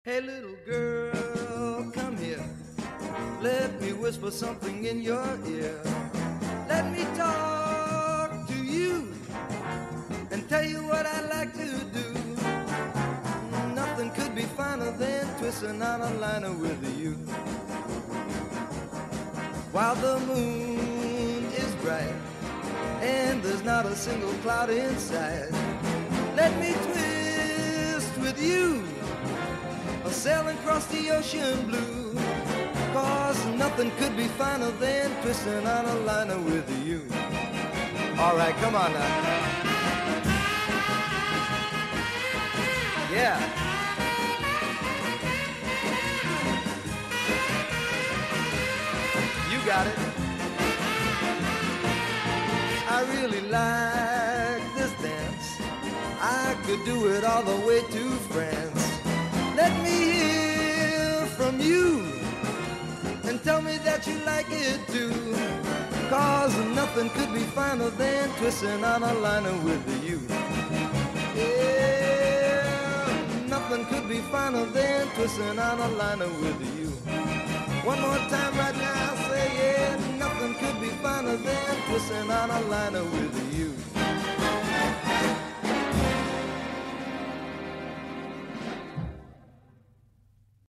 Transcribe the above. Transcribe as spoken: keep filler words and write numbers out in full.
Hey little girl, come here. Let me whisper something in your ear. Let me talk to you and tell you what I like to do. Nothing could be finer than twisting on a liner with you. While the moon is bright and there's not a single cloud in sight, let me twist with you, sailing across the ocean blue. Cause nothing could be finer than twisting on a liner with you. Alright, come on now. Yeah. You got it. I really like this dance. I could do it all the way to France. Let me hear from you and tell me that you like it too. Cause nothing could be finer than twisting on a liner with you. Yeah, nothing could be finer than twisting on a liner with you. One more time right now, I say yeah, nothing could be finer than twisting on a liner with you.